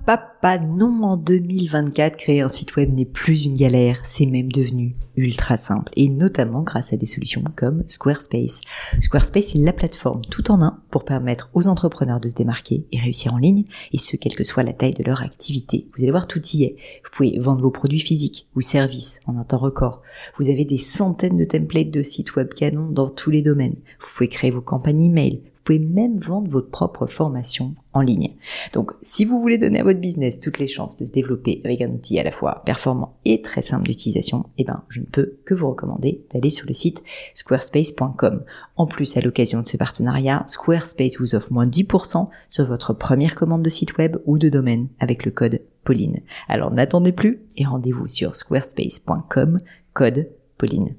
papa, non, en 2024, créer un site web n'est plus une galère, c'est même devenu ultra simple, et notamment grâce à des solutions comme Squarespace. Squarespace est la plateforme tout en un pour permettre aux entrepreneurs de se démarquer et réussir en ligne, et ce, quelle que soit la taille de leur activité. Vous allez voir, tout y est. Vous pouvez vendre vos produits physiques ou services en un temps record. Vous avez des centaines de templates de sites web canons dans tous les domaines. Vous pouvez créer vos campagnes email. Vous pouvez même vendre votre propre formation en ligne. Donc, si vous voulez donner à votre business toutes les chances de se développer avec un outil à la fois performant et très simple d'utilisation, je ne peux que vous recommander d'aller sur le site squarespace.com. En plus, à l'occasion de ce partenariat, Squarespace vous offre moins 10% sur votre première commande de site web ou de domaine avec le code Pauline. Alors, n'attendez plus et rendez-vous sur squarespace.com, code Pauline.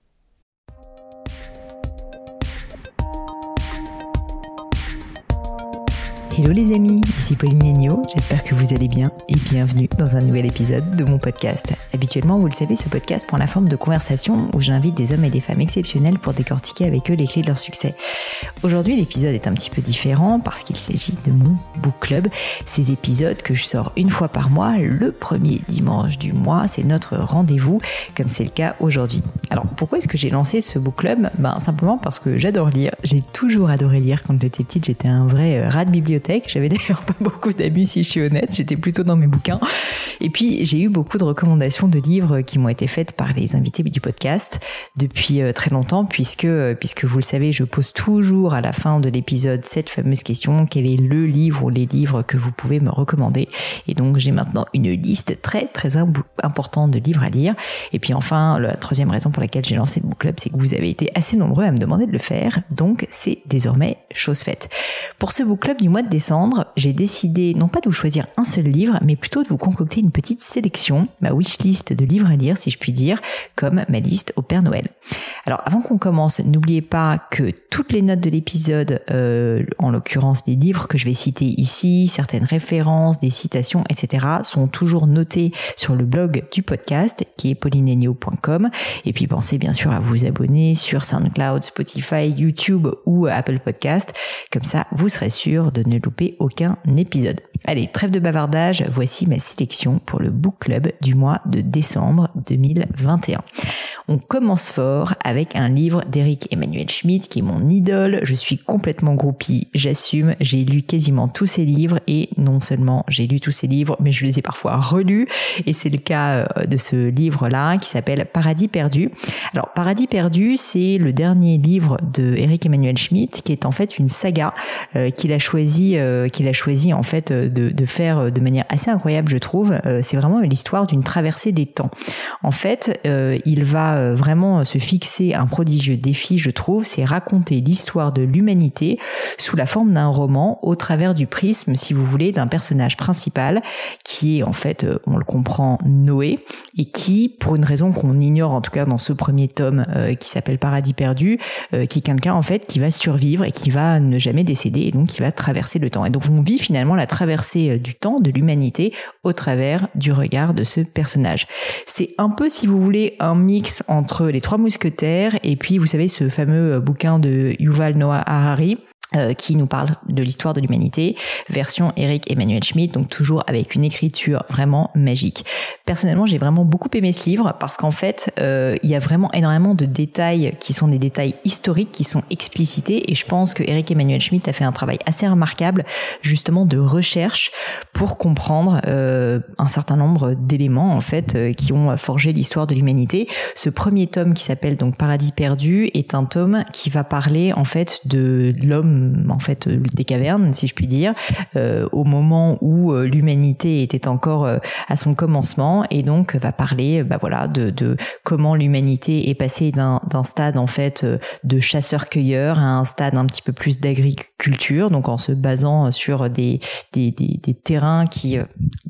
Hello les amis, ici Pauline Legnaud, j'espère que vous allez bien et bienvenue dans un nouvel épisode de mon podcast. Habituellement, vous le savez, ce podcast prend la forme de conversation où j'invite des hommes et des femmes exceptionnels pour décortiquer avec eux les clés de leur succès. Aujourd'hui, l'épisode est un petit peu différent parce qu'il s'agit de mon book club. Ces épisodes que je sors une fois par mois, le premier dimanche du mois, c'est notre rendez-vous, comme c'est le cas aujourd'hui. Alors, pourquoi est-ce que j'ai lancé ce book club ? Simplement parce que j'adore lire. J'ai toujours adoré lire. Quand j'étais petite, j'étais un vrai rat de bibliothèque. J'avais d'ailleurs pas beaucoup d'amis, si je suis honnête. J'étais plutôt dans mes bouquins. Et puis, j'ai eu beaucoup de recommandations de livres qui m'ont été faites par les invités du podcast depuis très longtemps, puisque vous le savez, je pose toujours à la fin de l'épisode cette fameuse question: quel est le livre ou les livres que vous pouvez me recommander? Et donc, j'ai maintenant une liste très, très importante de livres à lire. Et puis enfin, la troisième raison pour laquelle j'ai lancé le book club, c'est que vous avez été assez nombreux à me demander de le faire. Donc, c'est désormais chose faite. Pour ce book club du mois de décembre, j'ai décidé non pas de vous choisir un seul livre, mais plutôt de vous concocter une petite sélection, ma wishlist de livres à lire, si je puis dire, comme ma liste au Père Noël. Alors, avant qu'on commence, n'oubliez pas que toutes les notes de l'épisode, en l'occurrence les livres que je vais citer ici, certaines références, des citations, etc., sont toujours notées sur le blog du podcast, qui est paulinelegnaud.com. Et puis, pensez bien sûr à vous abonner sur SoundCloud, Spotify, YouTube ou Apple Podcast. Comme ça, vous serez sûr de ne louper aucun épisode. Allez, trêve de bavardage, voici ma sélection pour le book club du mois de décembre 2021. On commence fort avec un livre d'Eric Emmanuel Schmitt, qui est mon idole. Je suis complètement groupie, j'assume. J'ai lu quasiment tous ses livres, et non seulement j'ai lu tous ses livres, mais je les ai parfois relus. Et c'est le cas de ce livre-là, qui s'appelle Paradis perdu. Alors, Paradis perdu, c'est le dernier livre de Eric Emmanuel Schmitt, qui est en fait une saga qu'il a choisi en fait de faire de manière assez incroyable, je trouve. C'est vraiment l'histoire d'une traversée des temps. En fait, il va vraiment se fixer un prodigieux défi, je trouve, c'est raconter l'histoire de l'humanité sous la forme d'un roman, au travers du prisme, si vous voulez, d'un personnage principal qui est en fait, on le comprend, Noé, et qui, pour une raison qu'on ignore en tout cas dans ce premier tome, qui s'appelle Paradis perdu, qui est quelqu'un en fait qui va survivre et qui va ne jamais décéder, et donc qui va traverser le temps. Et donc on vit finalement la traversée du temps, de l'humanité, au travers du regard de ce personnage. C'est un peu, si vous voulez, un mix entre Les Trois Mousquetaires et puis, vous savez, ce fameux bouquin de Yuval Noah Harari, qui nous parle de l'histoire de l'humanité, version Eric Emmanuel Schmitt, donc toujours avec une écriture vraiment magique. Personnellement, j'ai vraiment beaucoup aimé ce livre parce qu'en fait, il y a vraiment énormément de détails qui sont des détails historiques qui sont explicités, et je pense que Eric Emmanuel Schmitt a fait un travail assez remarquable justement de recherche pour comprendre un certain nombre d'éléments en fait qui ont forgé l'histoire de l'humanité. Ce premier tome qui s'appelle donc Paradis perdu est un tome qui va parler en fait de l'homme en fait des cavernes, si je puis dire, au moment où l'humanité était encore à son commencement, et donc va parler de comment l'humanité est passée d'un stade en fait de chasseur-cueilleur à un stade un petit peu plus d'agriculture, donc en se basant sur des terrains qui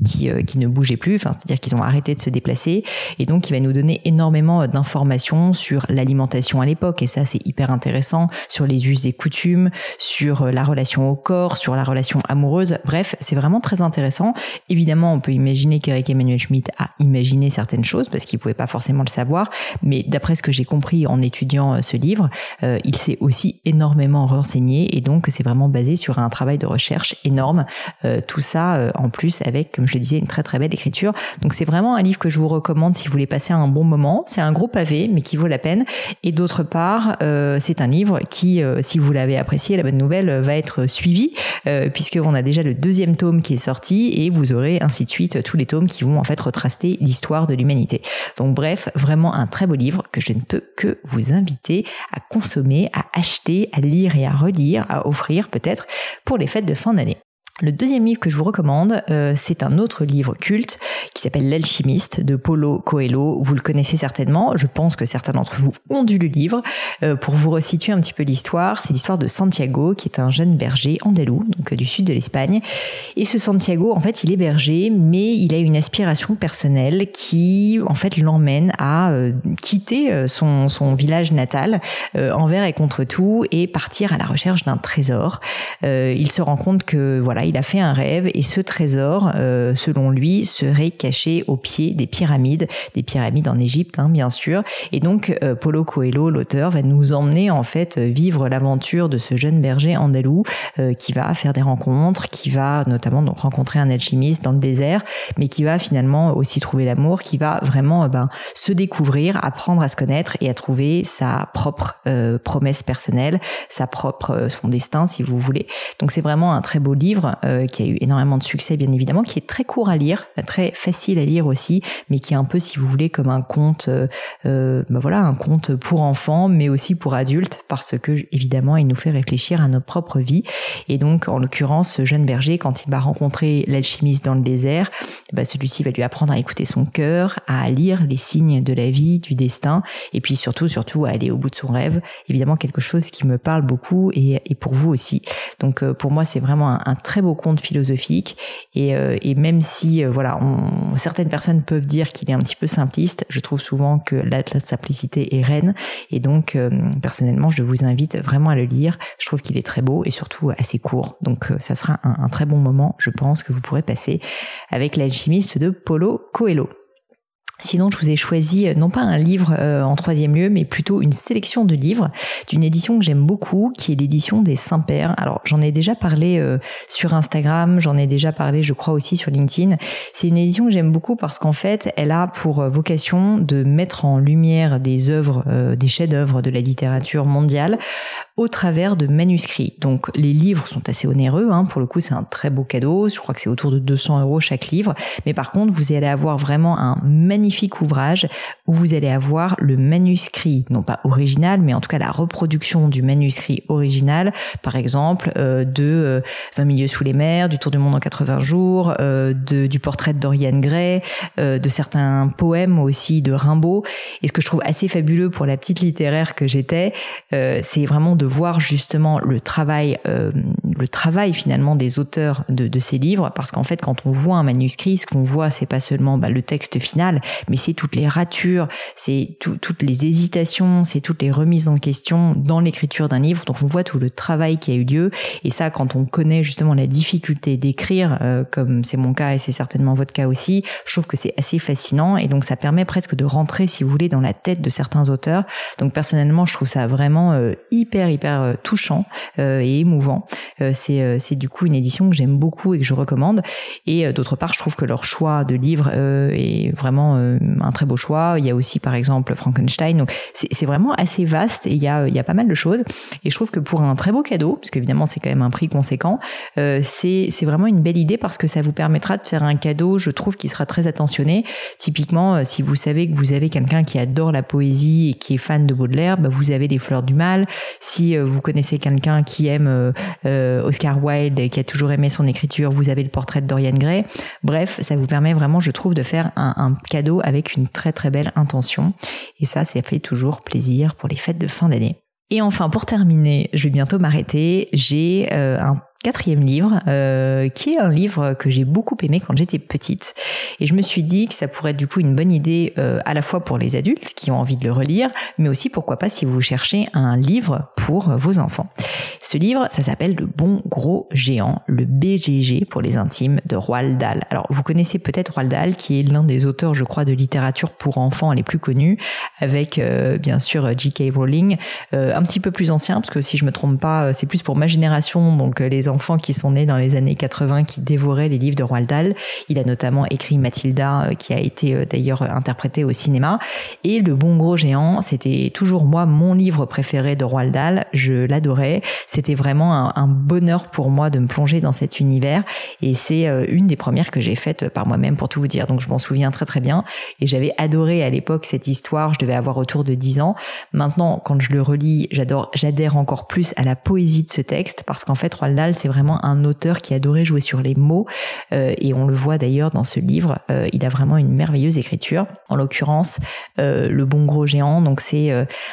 ne bougeaient plus, c'est-à-dire qu'ils ont arrêté de se déplacer, et donc il va nous donner énormément d'informations sur l'alimentation à l'époque, et ça c'est hyper intéressant, sur les us et coutumes, sur la relation au corps, sur la relation amoureuse. Bref, c'est vraiment très intéressant. Évidemment, on peut imaginer qu'Eric Emmanuel Schmitt a imaginé certaines choses parce qu'il pouvait pas forcément le savoir, mais d'après ce que j'ai compris en étudiant ce livre, il s'est aussi énormément renseigné, et donc c'est vraiment basé sur un travail de recherche énorme. Tout ça en plus avec, comme je le disais, une très très belle écriture. Donc c'est vraiment un livre que je vous recommande si vous voulez passer un bon moment. C'est un gros pavé, mais qui vaut la peine. Et d'autre part, c'est un livre qui, si vous l'avez apprécié, la bonne nouvelle va être suivi, puisqu'on a déjà le 2e tome qui est sorti, et vous aurez ainsi de suite tous les tomes qui vont en fait retracer l'histoire de l'humanité. Donc bref, vraiment un très beau livre que je ne peux que vous inviter à consommer, à acheter, à lire et à relire, à offrir peut-être pour les fêtes de fin d'année. Le 2e livre que je vous recommande, c'est un autre livre culte qui s'appelle L'Alchimiste de Paulo Coelho. Vous le connaissez certainement, je pense que certains d'entre vous ont dû le lire. Pour vous resituer un petit peu l'histoire, c'est l'histoire de Santiago, qui est un jeune berger andalou, donc du sud de l'Espagne. Et ce Santiago, en fait, il est berger, mais il a une aspiration personnelle qui, en fait, l'emmène à quitter son village natal envers et contre tout, et partir à la recherche d'un trésor. Il se rend compte que, voilà, il a fait un rêve, et ce trésor, selon lui, serait caché au pied des pyramides en Égypte, bien sûr. Et donc, Paulo Coelho, l'auteur, va nous emmener en fait vivre l'aventure de ce jeune berger andalou qui va faire des rencontres, qui va notamment donc rencontrer un alchimiste dans le désert, mais qui va finalement aussi trouver l'amour, qui va vraiment se découvrir, apprendre à se connaître et à trouver sa propre promesse personnelle, son destin, si vous voulez. Donc c'est vraiment un très beau livre qui a eu énormément de succès, bien évidemment, qui est très court à lire, très facile à lire aussi, mais qui est un peu, si vous voulez, comme un conte, un conte pour enfants, mais aussi pour adultes, parce que évidemment, il nous fait réfléchir à notre propre vie. Et donc, en l'occurrence, ce jeune berger, quand il va rencontrer l'alchimiste dans le désert, celui-ci va lui apprendre à écouter son cœur, à lire les signes de la vie, du destin, et puis surtout à aller au bout de son rêve. Évidemment, quelque chose qui me parle beaucoup, et pour vous aussi. Donc, pour moi, c'est vraiment un très beau conte philosophique, et même si certaines personnes peuvent dire qu'il est un petit peu simpliste, je trouve souvent que la simplicité est reine, et donc personnellement je vous invite vraiment à le lire. Je trouve qu'il est très beau et surtout assez court, donc ça sera un très bon moment, je pense, que vous pourrez passer avec L'Alchimiste de Paulo Coelho. Sinon, je vous ai choisi non pas un livre en 3e lieu, mais plutôt une sélection de livres d'une édition que j'aime beaucoup, qui est l'édition des Saint-Pères. Alors, j'en ai déjà parlé sur Instagram, j'en ai déjà parlé, je crois, aussi sur LinkedIn. C'est une édition que j'aime beaucoup parce qu'en fait, elle a pour vocation de mettre en lumière des œuvres, des chefs-d'œuvre de la littérature mondiale au travers de manuscrits. Donc, les livres sont assez onéreux, pour le coup, c'est un très beau cadeau. Je crois que c'est autour de 200 € chaque livre. Mais par contre, vous allez avoir vraiment un magnifique ouvrage où vous allez avoir le manuscrit, non pas original, mais en tout cas la reproduction du manuscrit original, par exemple de 20 milieux sous les mers, du Tour du monde en 80 jours, du portrait de Dorian Gray, de certains poèmes aussi de Rimbaud. Et ce que je trouve assez fabuleux pour la petite littéraire que j'étais, c'est vraiment de voir justement le travail finalement des auteurs de ces livres, parce qu'en fait quand on voit un manuscrit, ce qu'on voit c'est pas seulement le texte final, mais c'est toutes les ratures, c'est toutes les hésitations, c'est toutes les remises en question dans l'écriture d'un livre. Donc on voit tout le travail qui a eu lieu, et ça, quand on connaît justement la difficulté d'écrire, comme c'est mon cas et c'est certainement votre cas aussi, je trouve que c'est assez fascinant, et donc ça permet presque de rentrer, si vous voulez, dans la tête de certains auteurs. Donc personnellement, je trouve ça vraiment hyper touchant et émouvant. C'est du coup une édition que j'aime beaucoup et que je recommande. Et d'autre part, je trouve que leur choix de livres est vraiment un très beau choix. Il y a aussi par exemple Frankenstein, donc c'est vraiment assez vaste, et il y a pas mal de choses, et je trouve que pour un très beau cadeau, parce qu'évidemment c'est quand même un prix conséquent, c'est vraiment une belle idée, parce que ça vous permettra de faire un cadeau, je trouve, qui sera très attentionné. Typiquement, si vous savez que vous avez quelqu'un qui adore la poésie et qui est fan de Baudelaire, vous avez Les Fleurs du Mal. Si vous connaissez quelqu'un qui aime Oscar Wilde et qui a toujours aimé son écriture, vous avez Le Portrait de Dorian Gray. Bref, ça vous permet vraiment, je trouve, de faire un cadeau avec une très très belle intention, et ça fait toujours plaisir pour les fêtes de fin d'année. Et enfin, pour terminer, je vais bientôt m'arrêter, j'ai un 4e livre, qui est un livre que j'ai beaucoup aimé quand j'étais petite. Et je me suis dit que ça pourrait être du coup une bonne idée à la fois pour les adultes qui ont envie de le relire, mais aussi pourquoi pas si vous cherchez un livre pour vos enfants. Ce livre, ça s'appelle Le Bon Gros Géant, le BGG pour les intimes de Roald Dahl. Alors vous connaissez peut-être Roald Dahl qui est l'un des auteurs, je crois, de littérature pour enfants les plus connus, avec bien sûr J.K. Rowling, un petit peu plus ancien, parce que si je me trompe pas, c'est plus pour ma génération, donc les enfants qui sont nés dans les années 80 qui dévoraient les livres de Roald Dahl. Il a notamment écrit Mathilda, qui a été d'ailleurs interprétée au cinéma. Et Le Bon Gros Géant, c'était toujours moi mon livre préféré de Roald Dahl. Je l'adorais. C'était vraiment un bonheur pour moi de me plonger dans cet univers. Et c'est une des premières que j'ai faites par moi-même, pour tout vous dire. Donc je m'en souviens très très bien. Et j'avais adoré à l'époque cette histoire. Je devais avoir autour de 10 ans. Maintenant, quand je le relis, j'adhère encore plus à la poésie de ce texte, parce qu'en fait, Roald Dahl, c'est vraiment un auteur qui adorait jouer sur les mots, et on le voit d'ailleurs dans ce livre, il a vraiment une merveilleuse écriture. En l'occurrence, Le Bon Gros Géant, donc c'est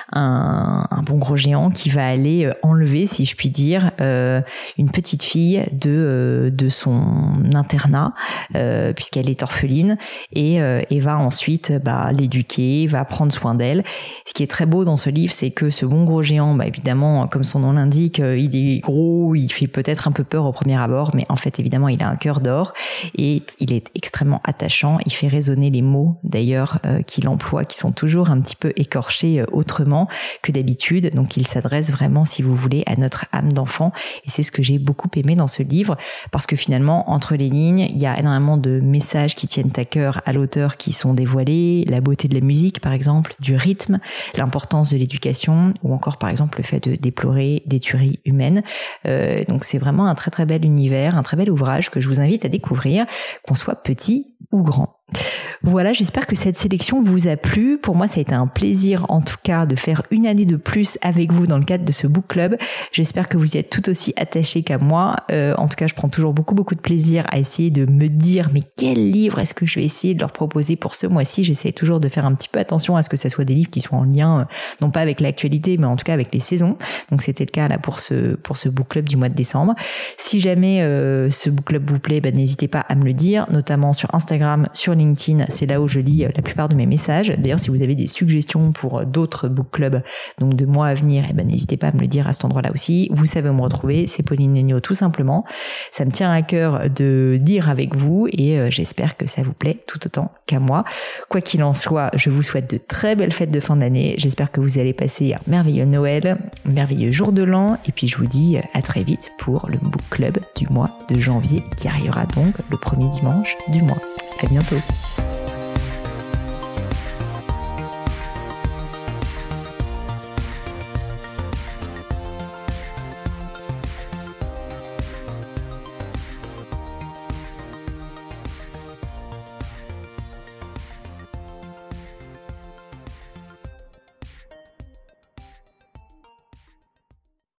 un bon gros géant qui va aller enlever, si je puis dire, une petite fille de son internat, puisqu'elle est orpheline, et va ensuite l'éduquer, va prendre soin d'elle. Ce qui est très beau dans ce livre, c'est que ce bon gros géant, évidemment, comme son nom l'indique, il est gros, il fait peut-être un peu peur au premier abord, mais en fait, évidemment, il a un cœur d'or et il est extrêmement attachant. Il fait résonner les mots, d'ailleurs, qu'il emploie, qui sont toujours un petit peu écorchés autrement que d'habitude. Donc, il s'adresse vraiment, si vous voulez, à notre âme d'enfant. Et c'est ce que j'ai beaucoup aimé dans ce livre, parce que finalement, entre les lignes, il y a énormément de messages qui tiennent à cœur à l'auteur qui sont dévoilés, la beauté de la musique, par exemple, du rythme, l'importance de l'éducation, ou encore, par exemple, le fait de déplorer des tueries humaines. Donc, c'est vraiment un très très bel univers, un très bel ouvrage que je vous invite à découvrir, qu'on soit petit ou grand. Voilà, j'espère que cette sélection vous a plu. Pour moi, ça a été un plaisir, en tout cas, de faire une année de plus avec vous dans le cadre de ce book club. J'espère que vous y êtes tout aussi attachés qu'à moi. En tout cas, je prends toujours beaucoup de plaisir à essayer de me dire, mais quel livre est-ce que je vais essayer de leur proposer pour ce mois-ci? J'essaie toujours de faire un petit peu attention à ce que ça soit des livres qui soient en lien, non pas avec l'actualité, mais en tout cas avec les saisons. Donc, c'était le cas là pour ce book club du mois de décembre. Si jamais ce book club vous plaît, n'hésitez pas à me le dire, notamment sur Instagram, sur LinkedIn. C'est là où je lis la plupart de mes messages. D'ailleurs, si vous avez des suggestions pour d'autres book clubs, donc de mois à venir, n'hésitez pas à me le dire à cet endroit-là aussi. Vous savez où me retrouver, c'est Pauline Legnaud tout simplement. Ça me tient à cœur de lire avec vous et j'espère que ça vous plaît tout autant qu'à moi. Quoi qu'il en soit, je vous souhaite de très belles fêtes de fin d'année. J'espère que vous allez passer un merveilleux Noël, un merveilleux jour de l'an, et puis je vous dis à très vite pour le book club du mois de janvier qui arrivera donc le premier dimanche du mois. À bientôt.